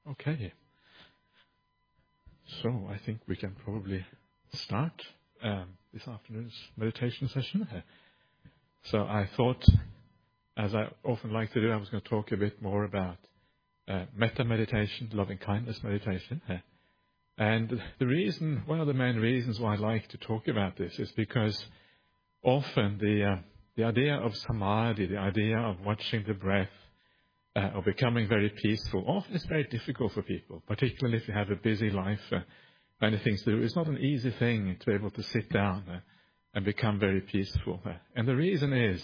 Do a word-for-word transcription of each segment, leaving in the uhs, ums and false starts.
Okay. So I think we can probably start um, this afternoon's meditation session. So I thought, as I often like to do, I was going to talk a bit more about uh, metta meditation, loving kindness meditation. And the reason, one of the main reasons why I like to talk about this is because often the uh, the idea of samadhi, the idea of watching the breath, uh, of becoming very peaceful, often is very difficult for people, particularly if you have a busy life, uh, many things to do. It's not an easy thing to be able to sit down uh, and become very peaceful. Uh, and the reason is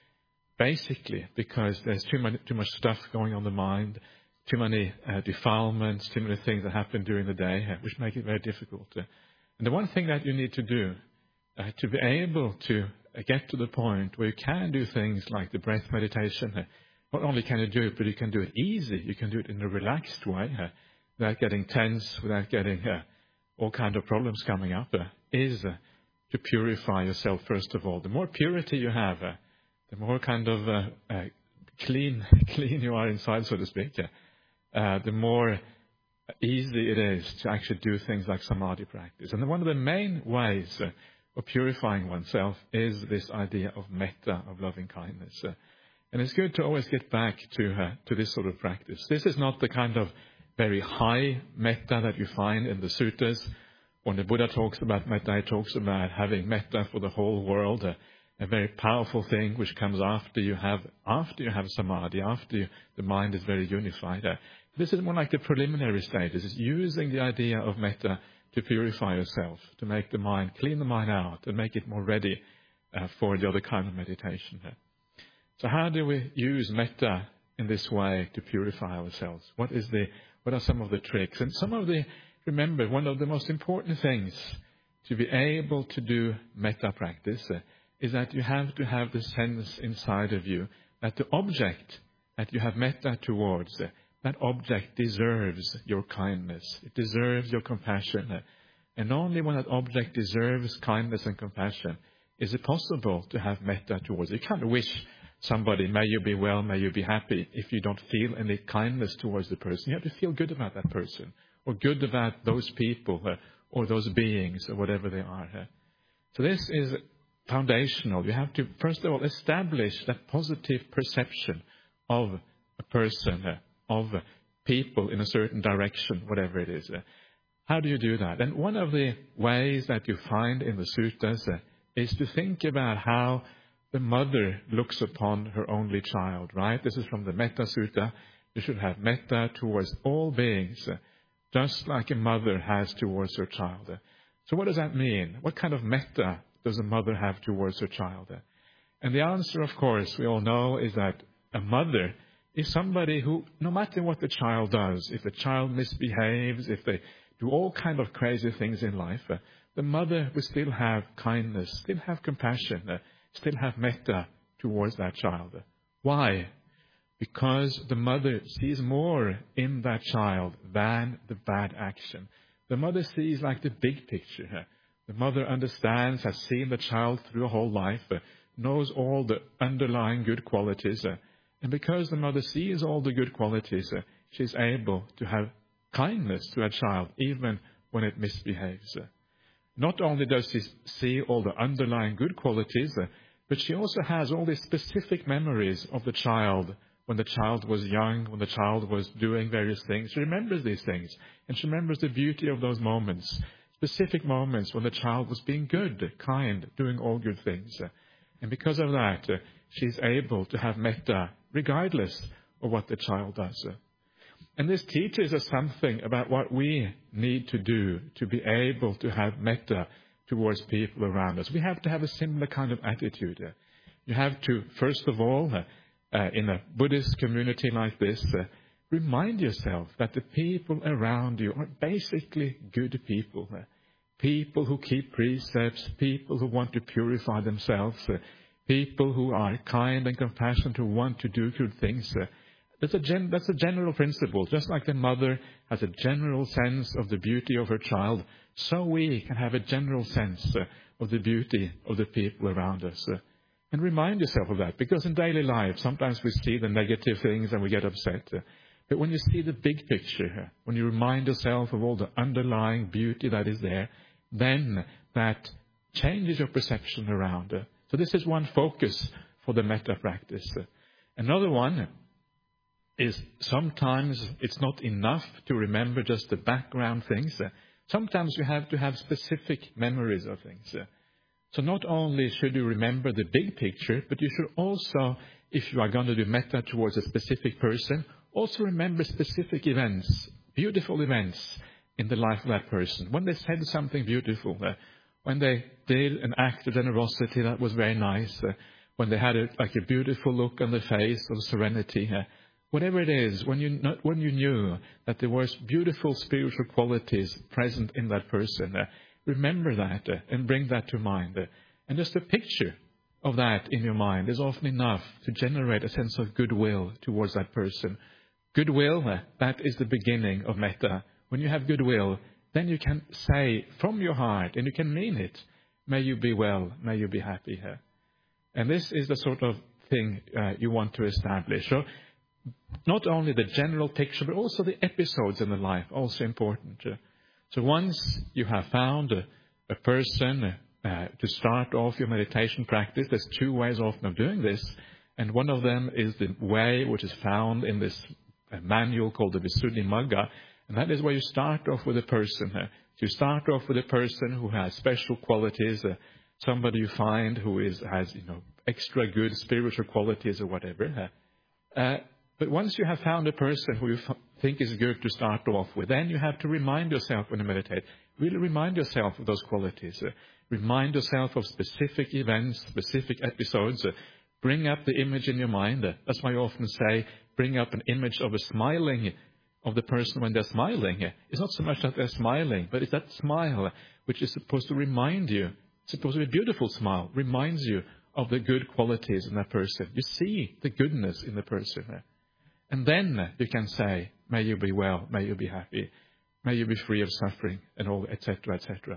basically because there's too much, too much stuff going on in the mind, too many uh, defilements, too many things that happen during the day, uh, which make it very difficult. Uh, and the one thing that you need to do uh, to be able to uh, get to the point where you can do things like the breath meditation, uh, not only can you do it, but you can do it easy. You can do it in a relaxed way, uh, without getting tense, without getting uh, all kinds of problems coming up, uh, is uh, to purify yourself, first of all. The more purity you have, uh, the more kind of uh, uh, clean clean you are inside, so to speak, uh, uh, the more easy it is to actually do things like samadhi practice. And one of the main ways uh, of purifying oneself is this idea of metta, of loving kindness. Uh, And it's good to always get back to uh, to this sort of practice. This is not the kind of very high metta that you find in the suttas. When the Buddha talks about metta, he talks about having metta for the whole world, a, a very powerful thing which comes after you have after you have samadhi, after you, the mind is very unified. Uh, this is more like the preliminary stages. It's using the idea of metta to purify yourself, to make the mind, clean the mind out, and make it more ready uh, for the other kind of meditation. Uh, So how do we use metta in this way to purify ourselves? What is the, what are some of the tricks? And some of the, remember, one of the most important things to be able to do metta practice uh, is that you have to have the sense inside of you that the object that you have metta towards, uh, that object deserves your kindness. It deserves your compassion. Uh, and only when that object deserves kindness and compassion is it possible to have metta towards it. You can't wish somebody, may you be well, may you be happy, if you don't feel any kindness towards the person. You have to feel good about that person, or good about those people, uh, or those beings, or whatever they are. Uh. So this is foundational. You have to, first of all, establish that positive perception of a person, uh, of uh, people in a certain direction, whatever it is. Uh. How do you do that? And one of the ways that you find in the suttas uh, is to think about how the mother looks upon her only child, right? This is from the Metta Sutta. You should have metta towards all beings, uh, just like a mother has towards her child. Uh. So what does that mean? What kind of metta does a mother have towards her child? Uh? And the answer, of course, we all know, is that a mother is somebody who, no matter what the child does, if the child misbehaves, if they do all kind of crazy things in life, uh, the mother will still have kindness, still have compassion, uh, still have metta towards that child. Why? Because the mother sees more in that child than the bad action. The mother sees like the big picture. The mother understands, has seen the child through a whole life, knows all the underlying good qualities. And because the mother sees all the good qualities, she's able to have kindness to a child, even when it misbehaves. Not only does she see all the underlying good qualities, but she also has all these specific memories of the child when the child was young, when the child was doing various things. She remembers these things, and she remembers the beauty of those moments, specific moments when the child was being good, kind, doing all good things. And because of that, she's able to have metta regardless of what the child does. And this teaches us something about what we need to do to be able to have metta towards people around us. We have to have a similar kind of attitude. You have to, first of all, uh, uh, in a Buddhist community like this, uh, remind yourself that the people around you are basically good people. Uh, people who keep precepts, people who want to purify themselves, uh, people who are kind and compassionate, who want to do good things. Uh, That's a, gen- that's a general principle. Just like the mother has a general sense of the beauty of her child, so we can have a general sense uh, of the beauty of the people around us. Uh, and remind yourself of that, because in daily life, sometimes we see the negative things and we get upset. Uh, But when you see the big picture, when you remind yourself of all the underlying beauty that is there, then that changes your perception around. So this is one focus for the metta practice. Another one is sometimes it's not enough to remember just the background things. Sometimes you have to have specific memories of things. So not only should you remember the big picture, but you should also, if you are going to do metta towards a specific person, also remember specific events, beautiful events in the life of that person. When they said something beautiful, uh, when they did an act of generosity that was very nice, uh, when they had a, like a beautiful look on the face of serenity, uh, whatever it is, when you, not, when you knew that there was beautiful spiritual qualities present in that person, uh, remember that uh, and bring that to mind. Uh, and just a picture of that in your mind is often enough to generate a sense of goodwill towards that person. Goodwill, uh, that is the beginning of metta. When you have goodwill, then you can say from your heart, and you can mean it, may you be well, may you be happy here. And this is the sort of thing uh, you want to establish. So not only the general picture, but also the episodes in the life, also important. So once you have found a, a person uh, to start off your meditation practice, there's two ways often of doing this. And one of them is the way which is found in this uh, manual called the Visuddhimagga. And that is where you start off with a person. Uh, you start off with a person who has special qualities, uh, somebody you find who is has you know extra good spiritual qualities or whatever. Uh, uh, but once you have found a person who you f- think is good to start off with, then you have to remind yourself when you meditate. Really remind yourself of those qualities. Uh, remind yourself of specific events, specific episodes. Uh, bring up the image in your mind. Uh, that's why I often say, bring up an image of a smiling of the person when they're smiling. It's not so much that they're smiling, but it's that smile which is supposed to remind you. It's supposed to be a beautiful smile, reminds you of the good qualities in that person. You see the goodness in the person. And then you can say, may you be well, may you be happy, may you be free of suffering, and all, et cetera, et cetera.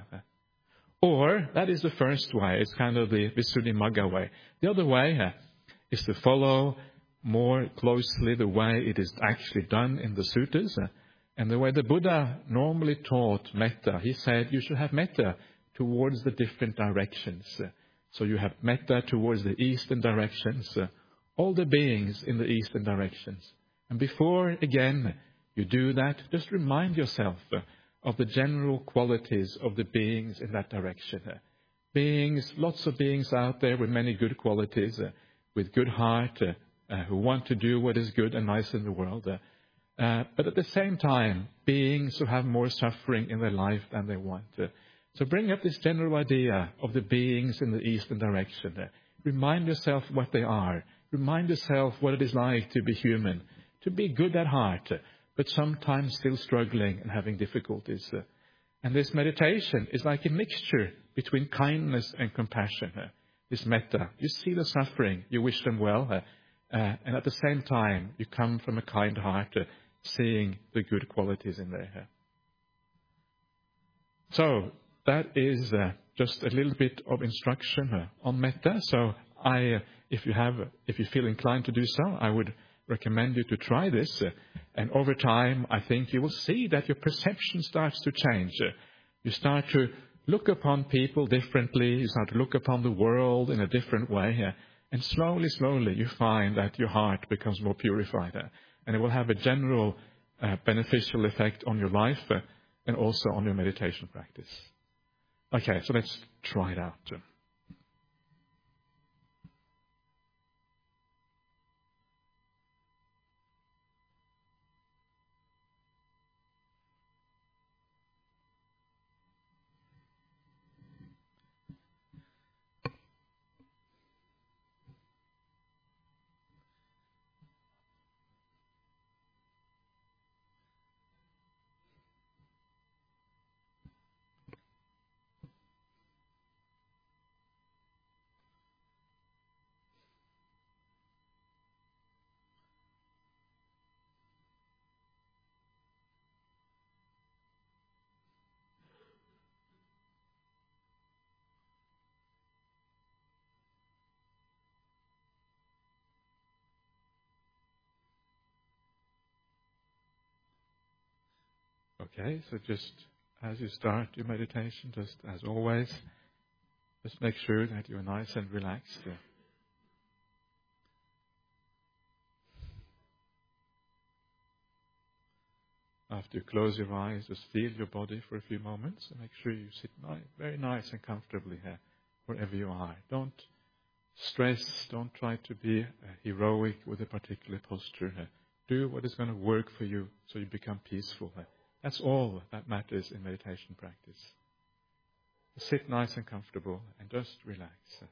Or, that is the first way. It's kind of the Visuddhimagga way. The other way uh, is to follow more closely the way it is actually done in the suttas. Uh, and the way the Buddha normally taught metta, he said you should have metta towards the different directions. Uh, so you have metta towards the eastern directions, uh, all the beings in the eastern directions. And before, again, you do that, just remind yourself uh, of the general qualities of the beings in that direction. Uh, beings, lots of beings out there with many good qualities, uh, with good heart, uh, uh, who want to do what is good and nice in the world. Uh, uh, but at the same time, beings who have more suffering in their life than they want. Uh, so bring up this general idea of the beings in the eastern direction. Uh, remind yourself what they are. Remind yourself what it is like to be human, to be good at heart, uh, but sometimes still struggling and having difficulties. Uh, and this meditation is like a mixture between kindness and compassion. Uh, this metta. You see the suffering, you wish them well, uh, uh, and at the same time, you come from a kind heart, uh, seeing the good qualities in there. Uh. So, that is uh, just a little bit of instruction uh, on metta. So, I, uh, if you have, if you feel inclined to do so, I would recommend you to try this. Uh, and over time, I think you will see that your perception starts to change. Uh, you start to look upon people differently. You start to look upon the world in a different way. Uh, and slowly, slowly, you find that your heart becomes more purified. Uh, and it will have a general uh, beneficial effect on your life uh, and also on your meditation practice. Okay, so let's try it out. Okay, so just as you start your meditation, just as always, just make sure that you're nice and relaxed. Uh, After you close your eyes, just feel your body for a few moments and make sure you sit ni- very nice and comfortably here, wherever you are. Don't stress, don't try to be uh, heroic with a particular posture here. Do what is going to work for you so you become peaceful here. That's all that matters in meditation practice. Sit nice and comfortable and just relax.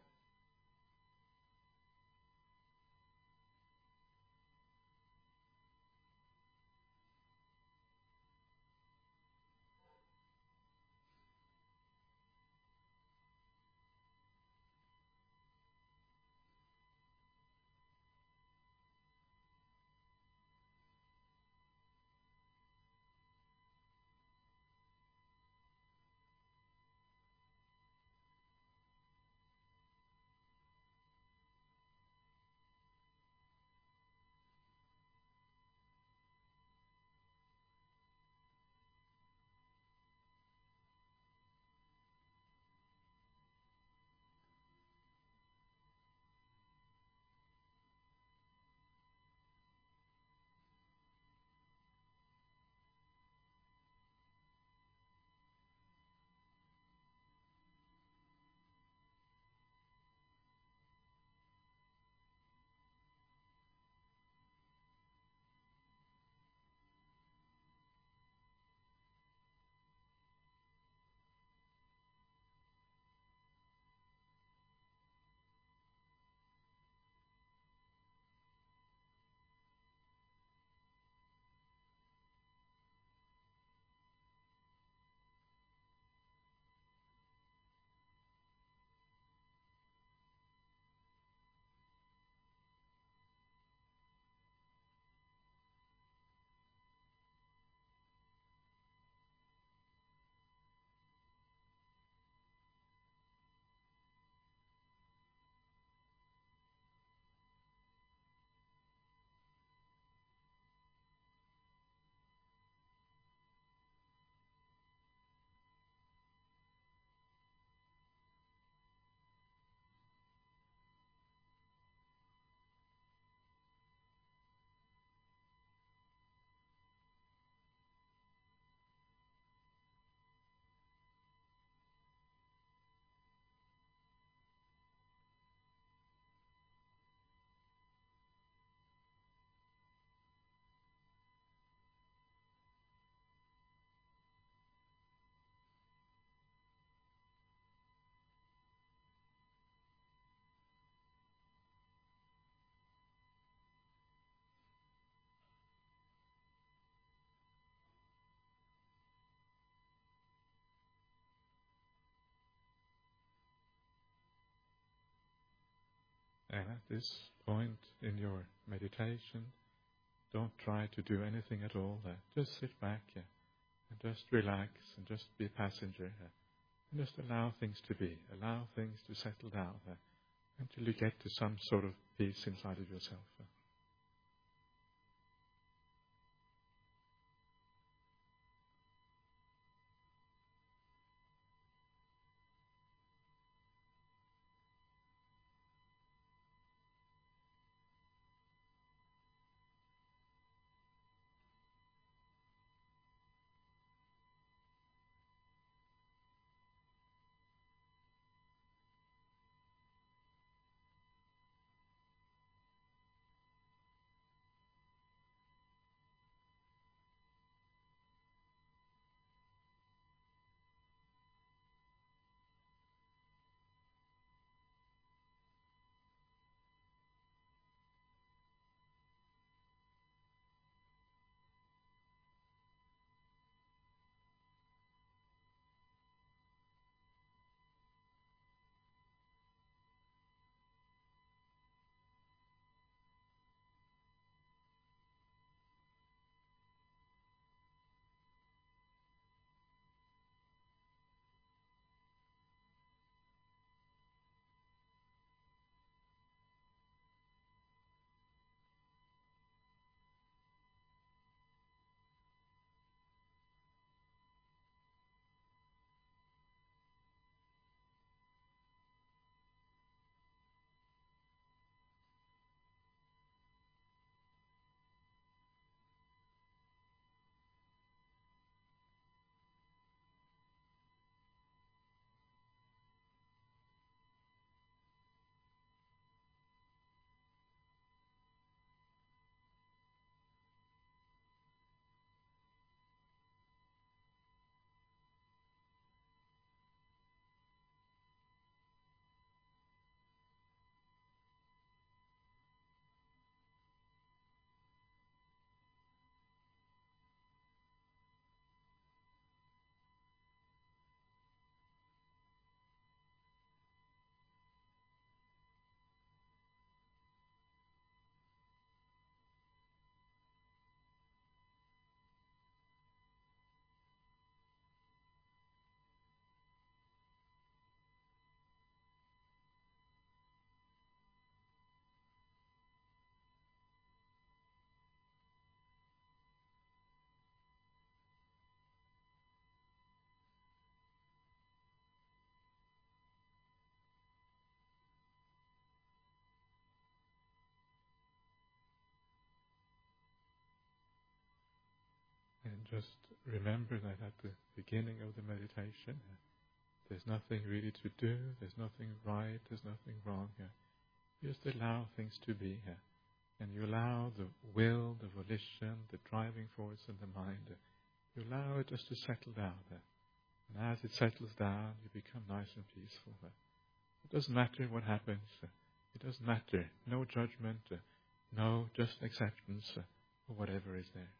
And at this point in your meditation, don't try to do anything at all there. Just sit back here and just relax and just be a passenger here. And just allow things to be. Allow things to settle down there until you get to some sort of peace inside of yourself. just remember that at the beginning of the meditation, uh, there's nothing really to do, there's nothing right, there's nothing wrong. Uh, you just allow things to be. Uh, and you allow the will, the volition, the driving force in the mind, uh, you allow it just to settle down. Uh, and as it settles down, you become nice and peaceful. Uh, it doesn't matter what happens. Uh, it doesn't matter. No judgment. Uh, no, just acceptance uh, of whatever is there.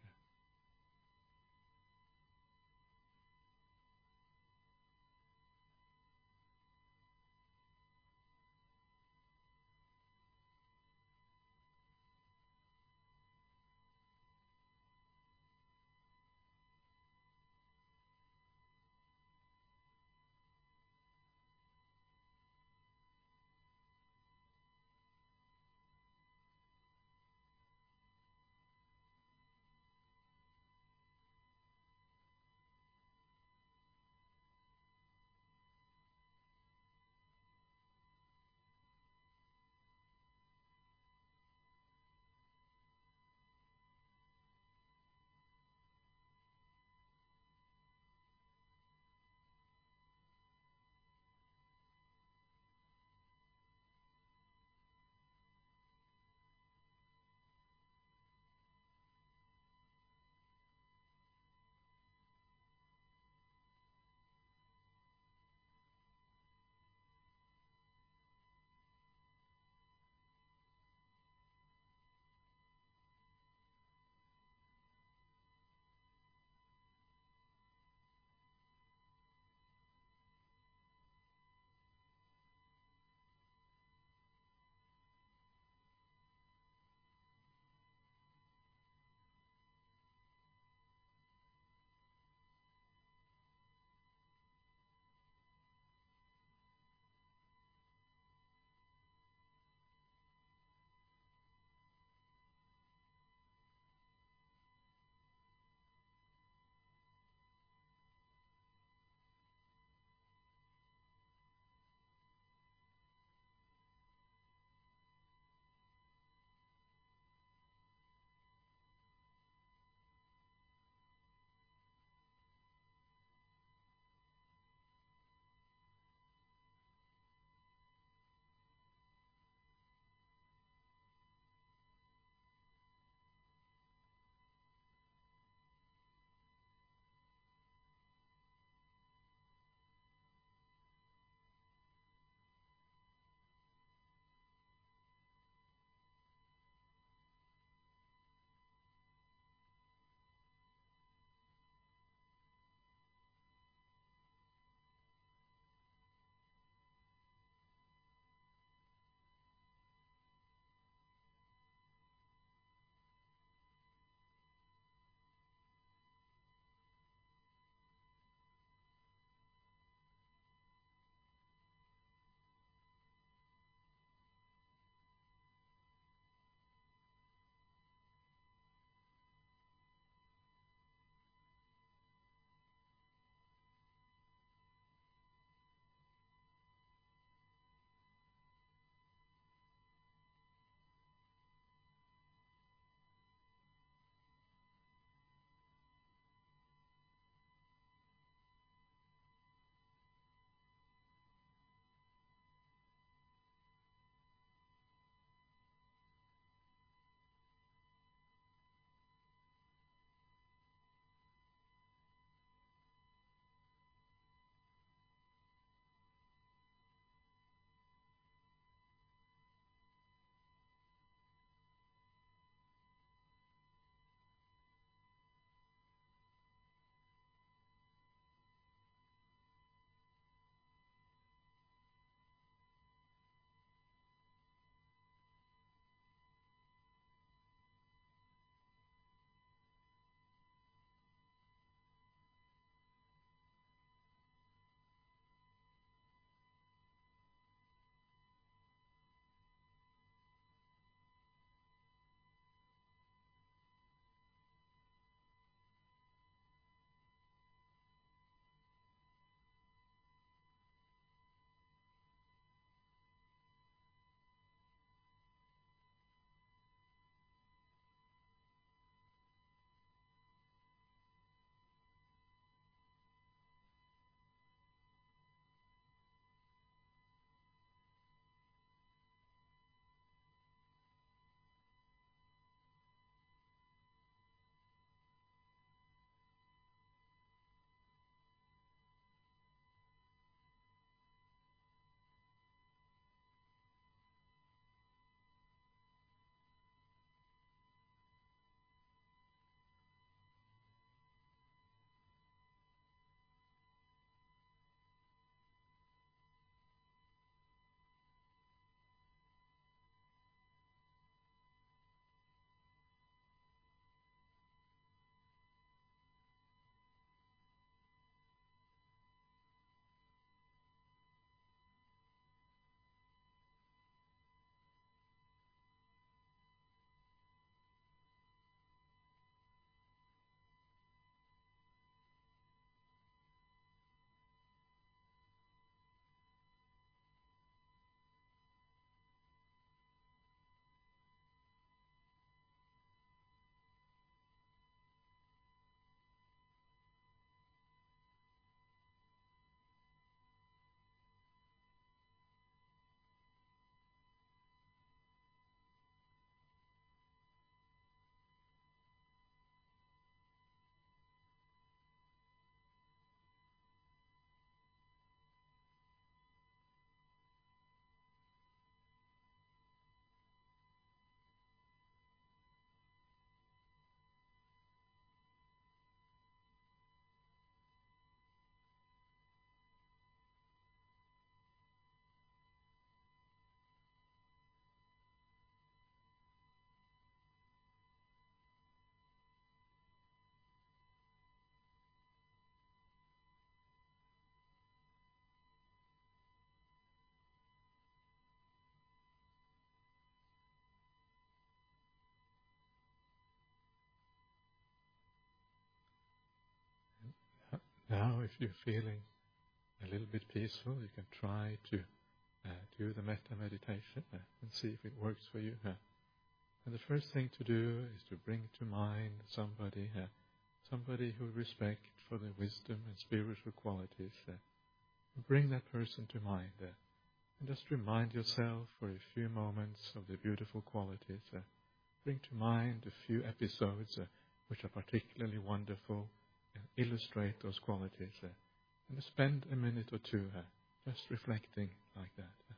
now, if you're feeling a little bit peaceful, you can try to uh, do the metta meditation uh, and see if it works for you. Uh. And the first thing to do is to bring to mind somebody, uh, somebody who respect for their wisdom and spiritual qualities. Uh, bring that person to mind, uh, and just remind yourself for a few moments of the beautiful qualities. Uh, bring to mind a few episodes uh, which are particularly wonderful and illustrate those qualities. Uh, and spend a minute or two uh, just reflecting like that. Uh.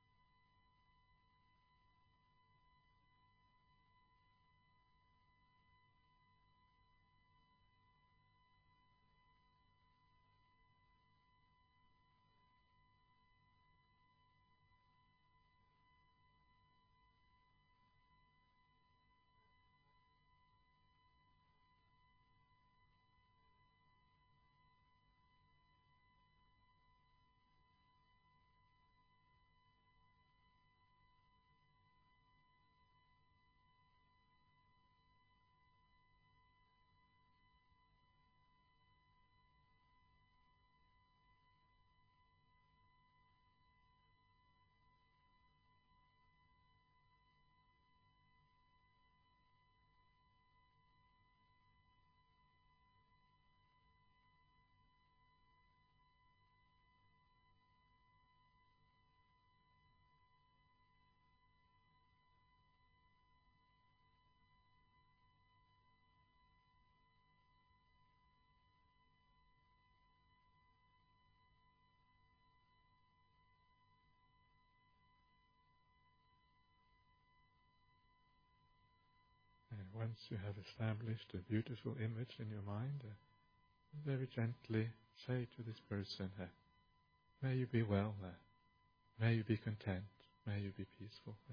And once you have established a beautiful image in your mind, uh, very gently say to this person, uh, may you be well, uh, may you be content, may you be peaceful. Uh.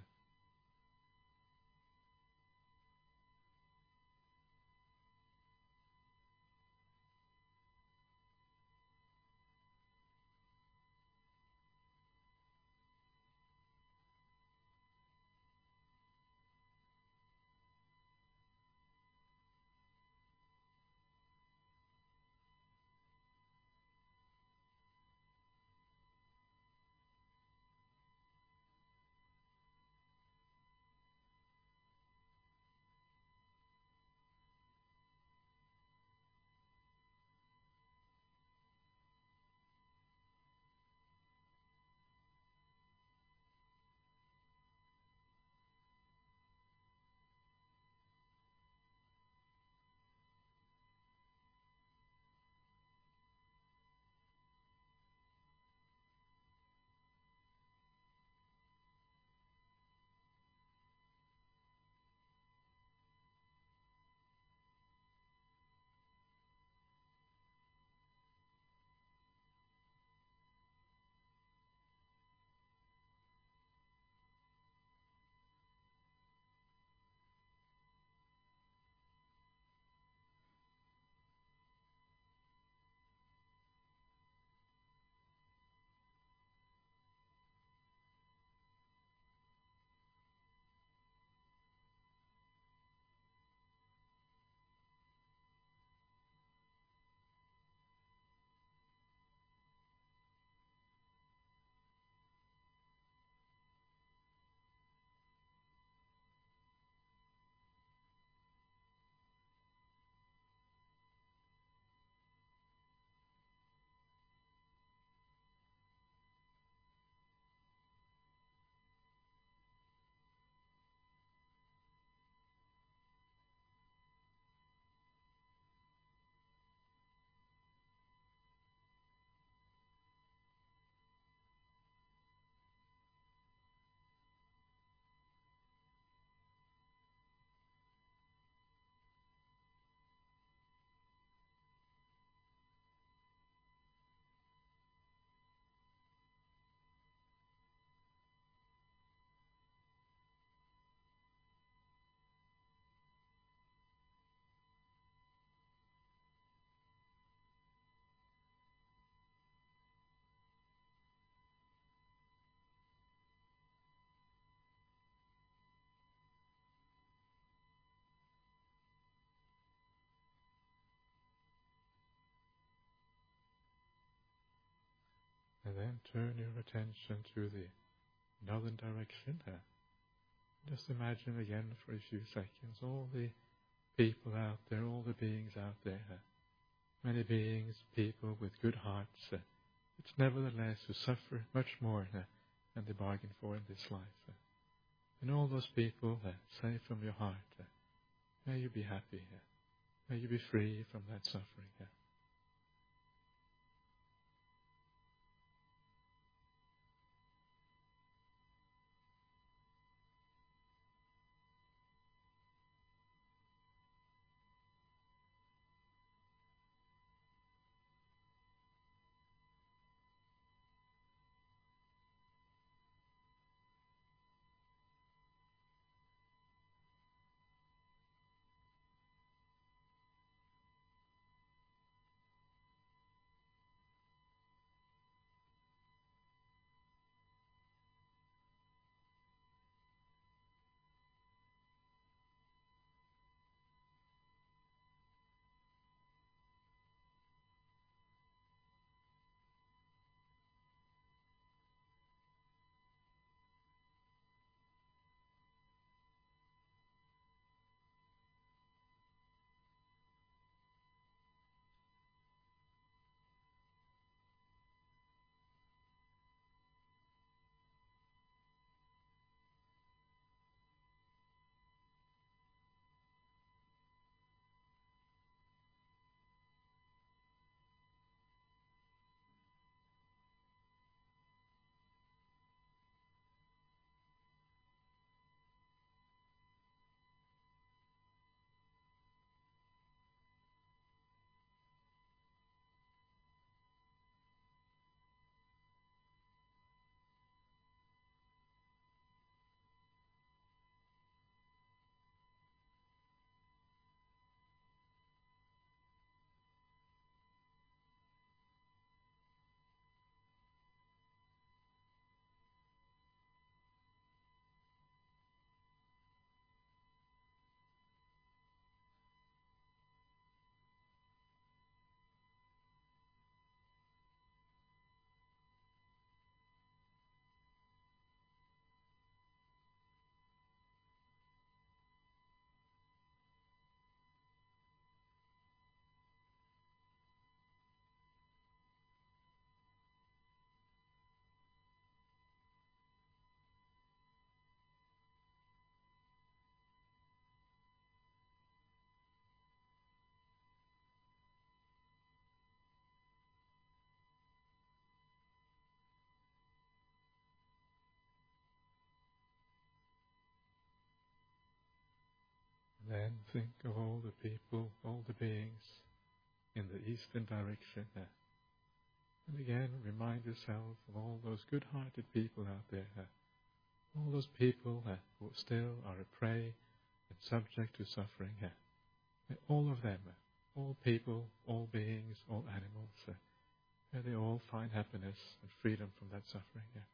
and turn your attention to the northern direction. Uh, just imagine again for a few seconds all the people out there, all the beings out there. Uh, many beings, people with good hearts, uh, which nevertheless who suffer much more uh, than they bargain for in this life. Uh, and all those people, uh, say from your heart, uh, may you be happy. Uh, may you be free from that suffering. Uh, and then think of all the people, all the beings in the eastern direction. Uh, and again, remind yourself of all those good-hearted people out there. Uh, all those people uh, who still are a prey and subject to suffering. Uh, may all of them, uh, all people, all beings, all animals, uh, may they all find happiness and freedom from that suffering. Uh.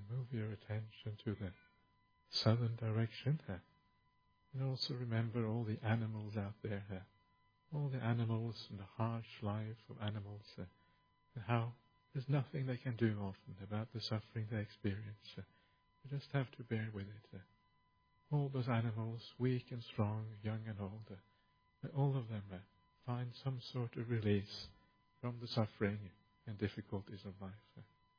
move your attention to the southern direction. Uh, and also remember all the animals out there. Uh, all the animals and the harsh life of animals. Uh, and how there's nothing they can do often about the suffering they experience. Uh, you just have to bear with it. Uh, all those animals, weak and strong, young and old, uh, all of them uh, find some sort of release from the suffering and difficulties of life. Uh,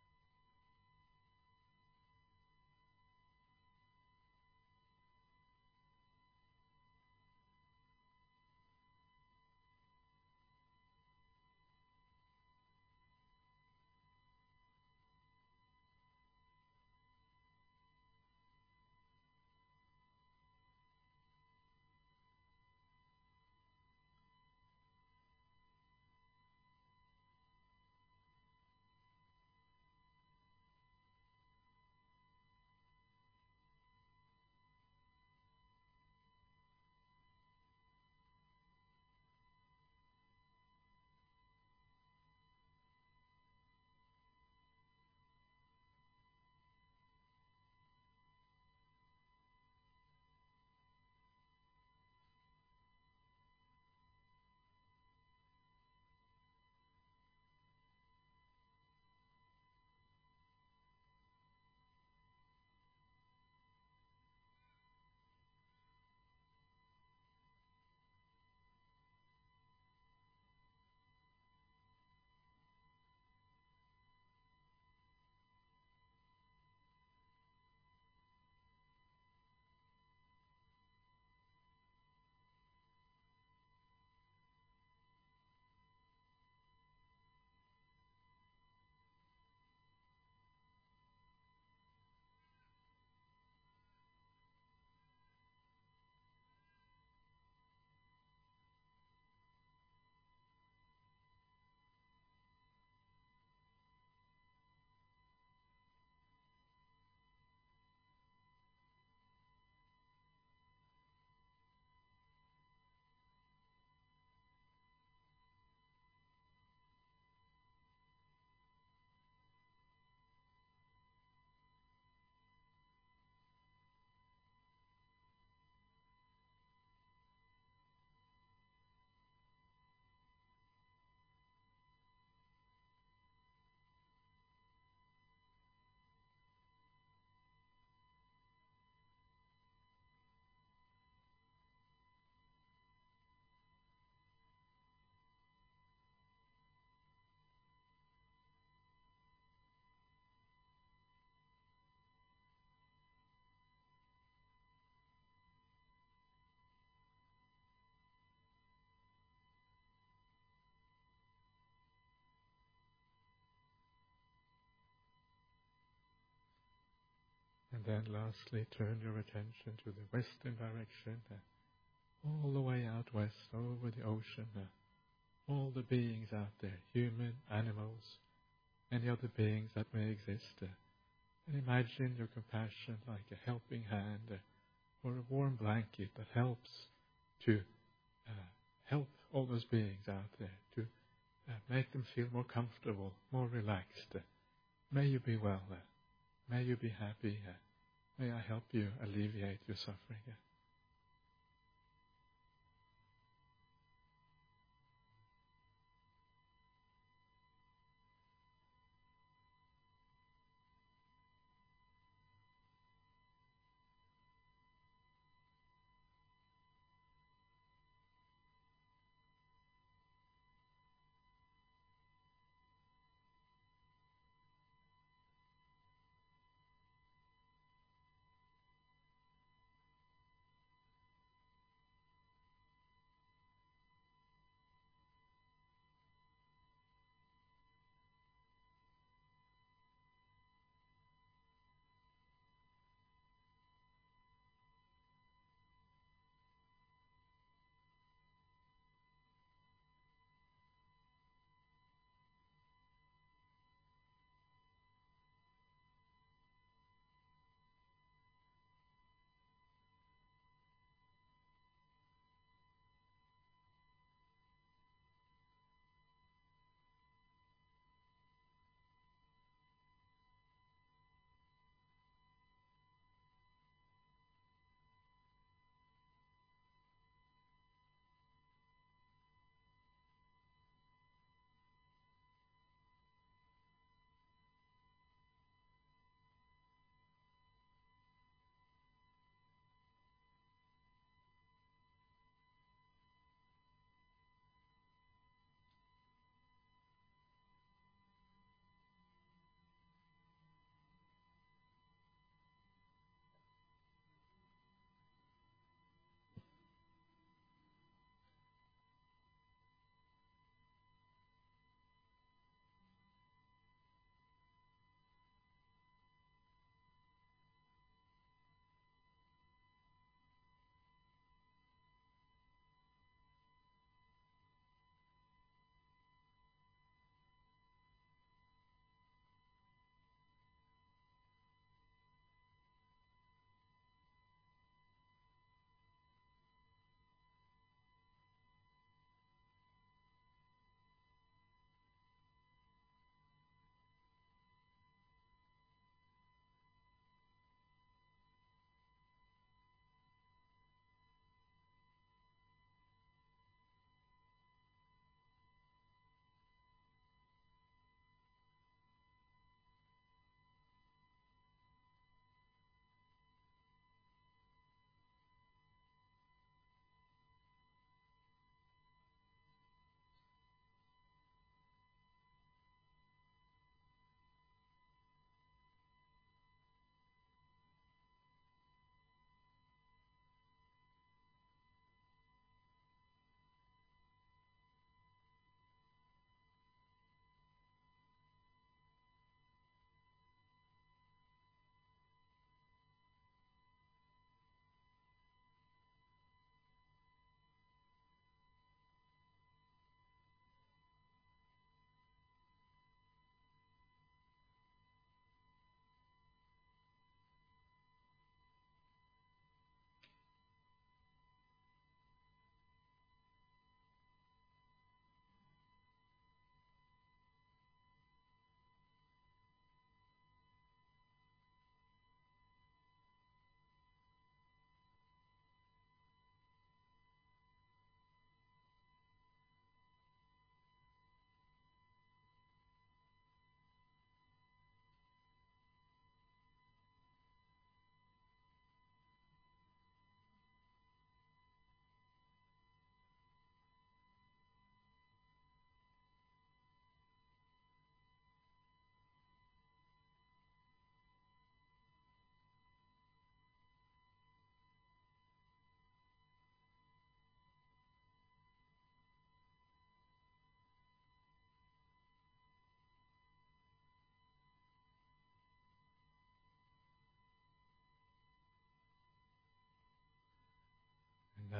And then lastly, turn your attention to the western direction, uh, all the way out west, over the ocean, uh, all the beings out there, human, animals, any other beings that may exist. Uh, and imagine your compassion like a helping hand uh, or a warm blanket that helps to uh, help all those beings out there, to uh, make them feel more comfortable, more relaxed. Uh, may you be well. Uh, may you be happy. Uh, may I help you alleviate your suffering. Uh,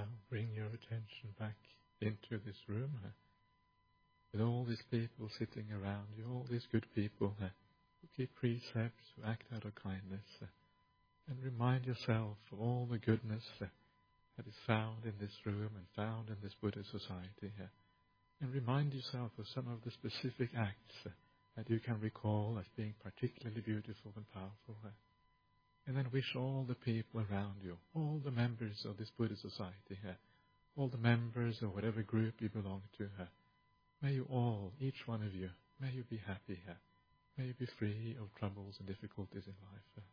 now bring your attention back into this room uh, with all these people sitting around you, all these good people uh, who keep precepts, who act out of kindness, uh, and remind yourself of all the goodness uh, that is found in this room and found in this Buddhist society. Uh, and remind yourself of some of the specific acts uh, that you can recall as being particularly beautiful and powerful. Uh, and then wish all the people around you, all the members of this Buddhist society, uh, all the members of whatever group you belong to, uh, may you all, each one of you, may you be happy, uh, may you be free of troubles and difficulties in life. Uh.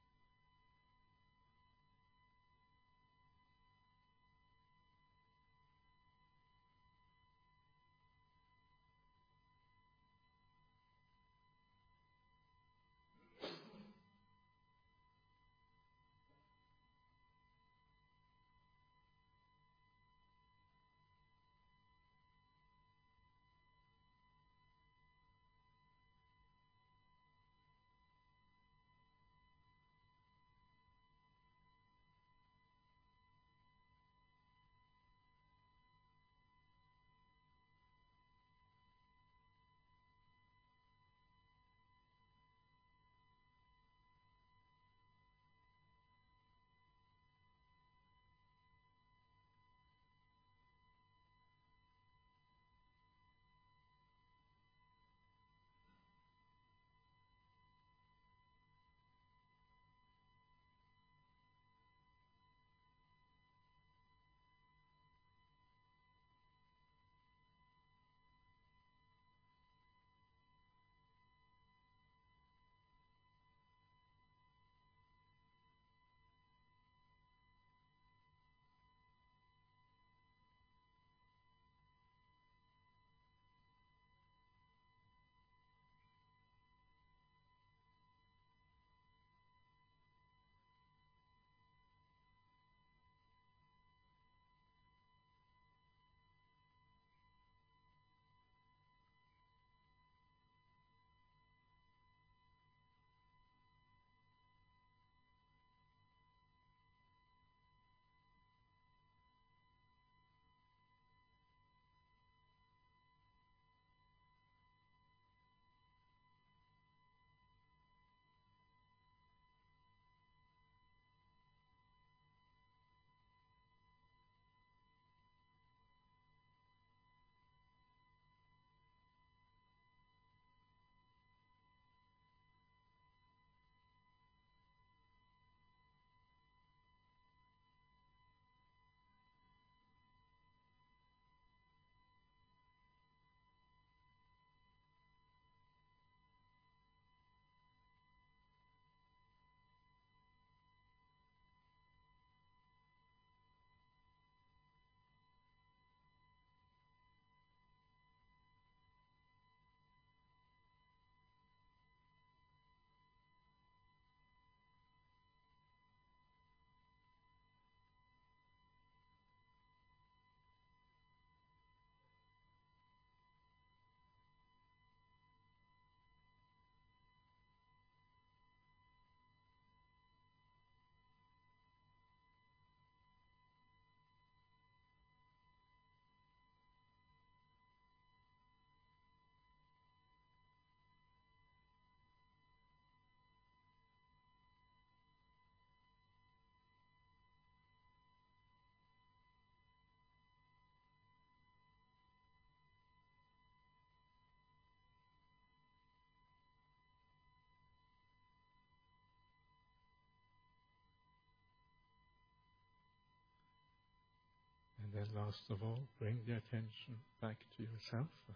And then last of all, bring the attention back to yourself uh,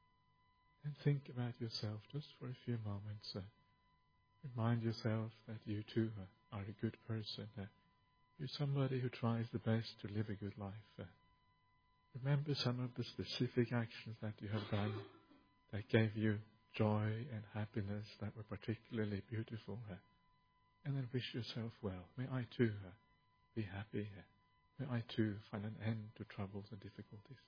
and think about yourself just for a few moments. Uh, remind yourself that you too uh, are a good person. Uh, you're somebody who tries the best to live a good life. Uh, remember some of the specific actions that you have done that gave you joy and happiness that were particularly beautiful. Uh, and then wish yourself well. May I too uh, be happy. Uh, May I too find an end to troubles and difficulties.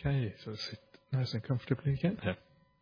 Okay, so sit nice and comfortably again. Yeah.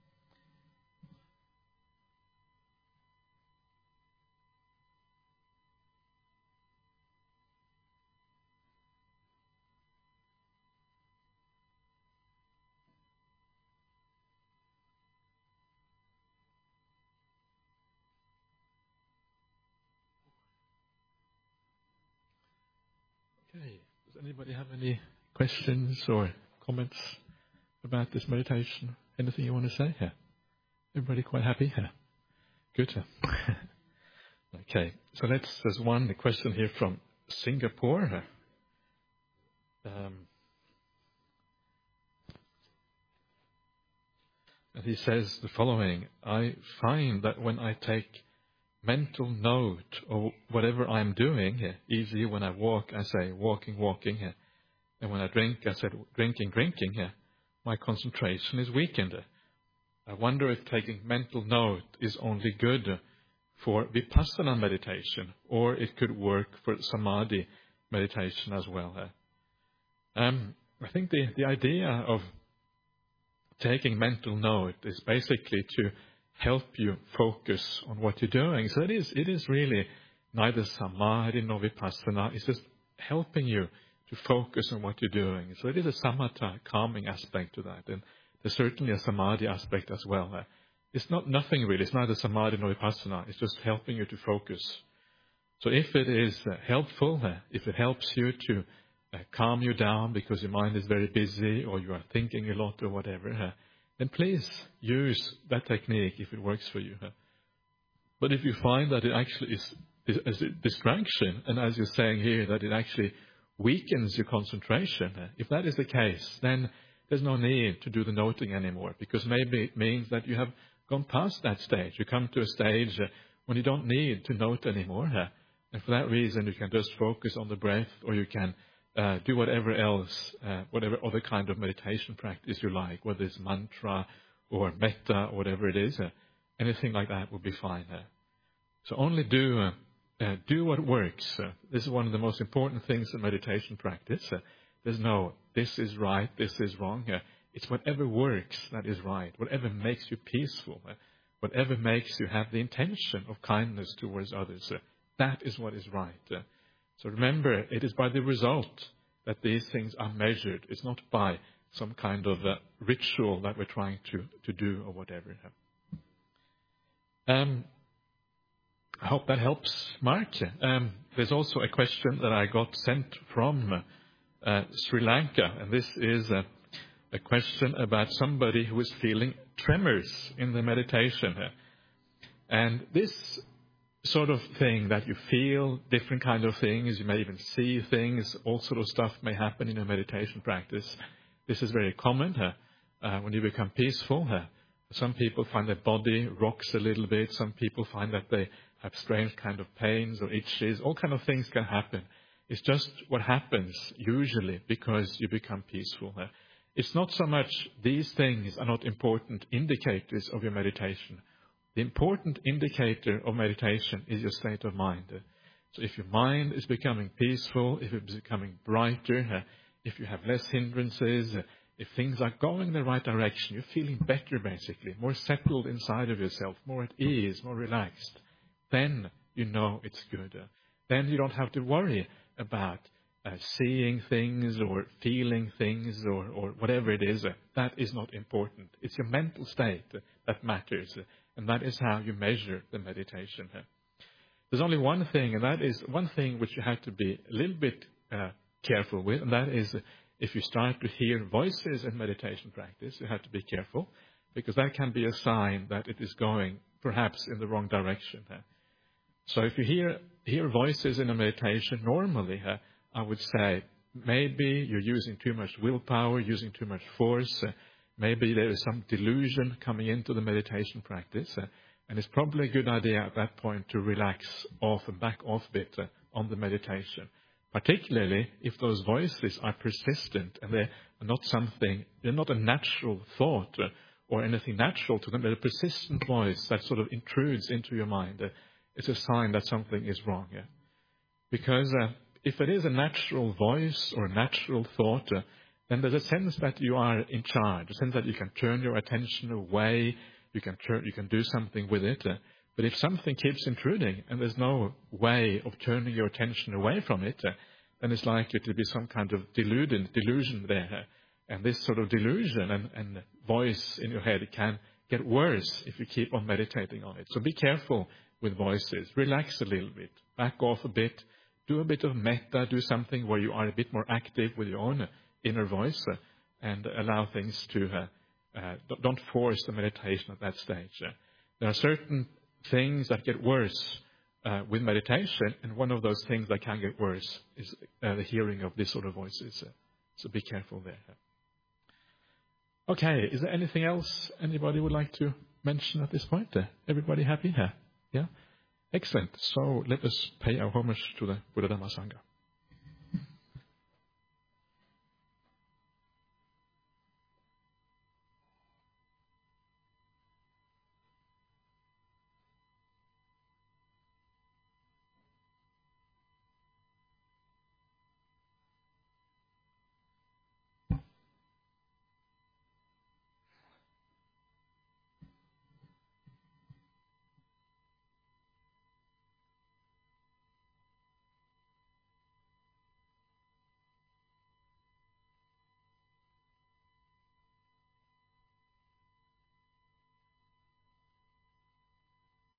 Okay, does anybody have any questions or comments about this meditation? Anything you want to say? Yeah. Everybody quite happy? Yeah. Good. Yeah. Okay, so let's, there's one question here from Singapore. Um, and he says the following: I find that when I take mental note of whatever I'm doing, yeah, easily when I walk, I say walking, walking, yeah, and when I drink, I said drinking, drinking, yeah, my concentration is weakened. I wonder if taking mental note is only good for vipassana meditation, or it could work for samadhi meditation as well. Um, I think the, the idea of taking mental note is basically to help you focus on what you're doing. So it is, it is really neither samadhi nor vipassana. It's just helping you to focus on what you're doing. So it is a samatha, calming aspect to that. And there's certainly a samadhi aspect as well. Uh, it's not nothing really. It's neither samadhi nor vipassana. It's just helping you to focus. So if it is uh, helpful, uh, if it helps you to uh, calm you down because your mind is very busy or you are thinking a lot or whatever, uh, then please use that technique if it works for you. Uh. But if you find that it actually is, is, is a distraction, and as you're saying here, that it actually weakens your concentration, uh, if that is the case, then there's no need to do the noting anymore, because maybe it means that you have gone past that stage. You come to a stage uh, when you don't need to note anymore. Uh, and for that reason, you can just focus on the breath, or you can uh, do whatever else, uh, whatever other kind of meditation practice you like, whether it's mantra or metta or whatever it is. Uh, anything like that will be fine. Uh, so only do uh, uh, do what works. Uh, this is one of the most important things in meditation practice. Uh, There's no, this is right, this is wrong. Uh, it's whatever works that is right, whatever makes you peaceful, uh, whatever makes you have the intention of kindness towards others. Uh, that is what is right. Uh, so remember, it is by the result that these things are measured. It's not by some kind of uh, ritual that we're trying to, to do or whatever. Um, I hope that helps, Mark. Um, there's also a question that I got sent from uh, Uh, Sri Lanka, and this is a, a question about somebody who is feeling tremors in the meditation. And this sort of thing that you feel, different kind of things, you may even see things, all sort of stuff may happen in a meditation practice. This is very common uh, uh, when you become peaceful. Uh, some people find their body rocks a little bit. Some people find that they have strange kind of pains or itches. All kind of things can happen. It's just what happens usually because you become peaceful. It's not so much these things are not important indicators of your meditation. The important indicator of meditation is your state of mind. So if your mind is becoming peaceful, if it's becoming brighter, if you have less hindrances, if things are going in the right direction, you're feeling better basically, more settled inside of yourself, more at ease, more relaxed, then you know it's good. Then you don't have to worry about uh, seeing things or feeling things or, or whatever it is. Uh, that is not important. It's your mental state uh, that matters, uh, and that is how you measure the meditation. Uh, there's only one thing, and that is one thing which you have to be a little bit uh, careful with, and that is uh, if you start to hear voices in meditation practice, you have to be careful, because that can be a sign that it is going perhaps in the wrong direction. Uh, So if you hear hear voices in a meditation, normally uh, I would say maybe you're using too much willpower, using too much force. Uh, maybe there is some delusion coming into the meditation practice. Uh, and it's probably a good idea at that point to relax off and back off a bit uh, on the meditation. Particularly if those voices are persistent and they're not something, they're not a natural thought uh, or anything natural to them, but a persistent voice that sort of intrudes into your mind. Uh, It's a sign that something is wrong. Yeah? Because uh, if it is a natural voice or a natural thought, uh, then there's a sense that you are in charge, a sense that you can turn your attention away, you can turn, you can do something with it. Uh, but if something keeps intruding and there's no way of turning your attention away from it, uh, then it's likely to be some kind of delusion, delusion there. Uh, and this sort of delusion and, and voice in your head can get worse if you keep on meditating on it. So be careful with voices. Relax a little bit. Back off a bit. Do a bit of metta. Do something where you are a bit more active with your own inner voice uh, and allow things to... Uh, uh, don't force the meditation at that stage. Uh, there are certain things that get worse uh, with meditation, and one of those things that can get worse is uh, the hearing of these sort of voices. Uh, so be careful there. Okay, is there anything else anybody would like to mention at this point? Uh, everybody happy here? Yeah? Excellent. So let us pay our homage to the Buddha Dhamma Sangha.